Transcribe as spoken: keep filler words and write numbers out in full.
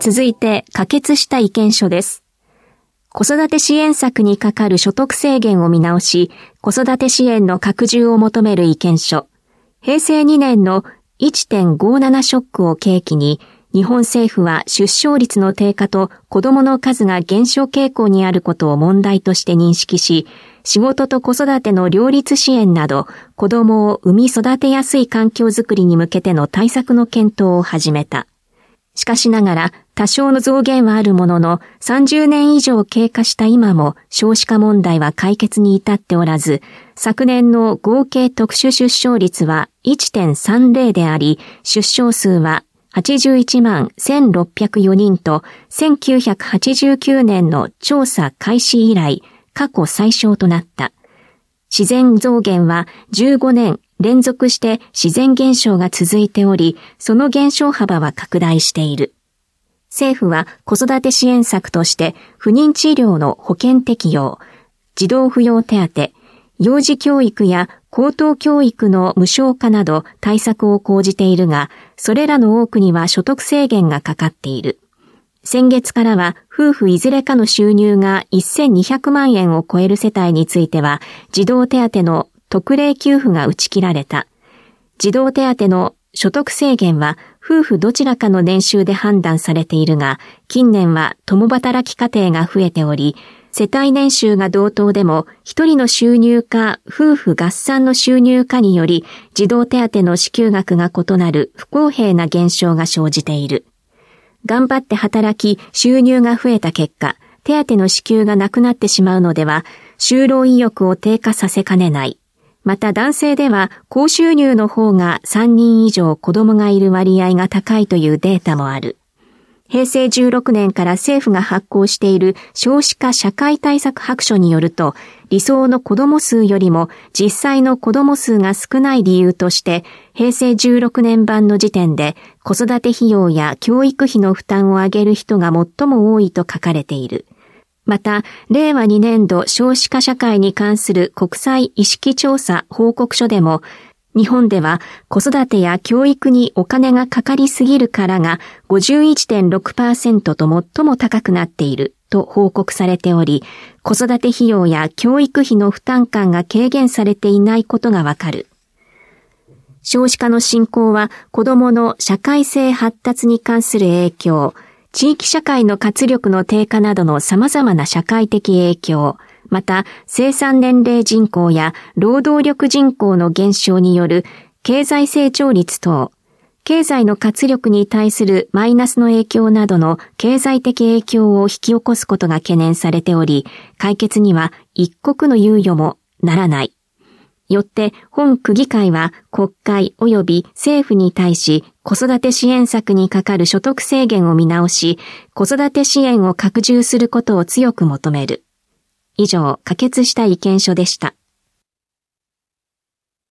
続いて可決した意見書です。子育て支援策にかかる所得制限を見直し、子育て支援の拡充を求める意見書。平成にねんの いってんごなな ショックを契機に、日本政府は出生率の低下と子どもの数が減少傾向にあることを問題として認識し、仕事と子育ての両立支援など、子どもを産み育てやすい環境づくりに向けての対策の検討を始めた。しかしながら、多少の増減はあるものの、さんじゅうねん以上経過した今も少子化問題は解決に至っておらず、昨年の合計特殊出生率は いってんさんぜろ であり、出生数ははちじゅういちまんせんろっぴゃくよにんと、せんきゅうひゃくはちじゅうきゅうねんの調査開始以来、過去最小となった。自然増減はじゅうごねん連続して自然減少が続いており、その減少幅は拡大している。政府は子育て支援策として不妊治療の保険適用、児童扶養手当、幼児教育や高等教育の無償化など対策を講じているが、それらの多くには所得制限がかかっている。先月からは夫婦いずれかの収入がせんにひゃくまんえんを超える世帯については、児童手当の特例給付が打ち切られた。児童手当の所得制限は夫婦どちらかの年収で判断されているが、近年は共働き家庭が増えており、世帯年収が同等でも一人の収入か夫婦合算の収入かにより児童手当の支給額が異なる不公平な現象が生じている。頑張って働き収入が増えた結果、手当の支給がなくなってしまうのでは、就労意欲を低下させかねない。また男性では高収入の方がさんにん以上子供がいる割合が高いというデータもある。平成じゅうろくねんから政府が発行している少子化社会対策白書によると、理想の子供数よりも実際の子供数が少ない理由として、平成じゅうろくねん版の時点で子育て費用や教育費の負担を上げる人が最も多いと書かれている。また、れいわにねんど少子化社会に関する国際意識調査報告書でも、日本では子育てや教育にお金がかかりすぎるからが ごじゅういってんろくパーセント と最も高くなっていると報告されており、子育て費用や教育費の負担感が軽減されていないことがわかる。少子化の進行は子どもの社会性発達に関する影響、地域社会の活力の低下などの様々な社会的影響、また生産年齢人口や労働力人口の減少による経済成長率等、経済の活力に対するマイナスの影響などの経済的影響を引き起こすことが懸念されており、解決には一刻の猶予もならない。よって本区議会は国会及び政府に対し子育て支援策にかかる所得制限を見直し、子育て支援を拡充することを強く求める。以上、可決した意見書でした。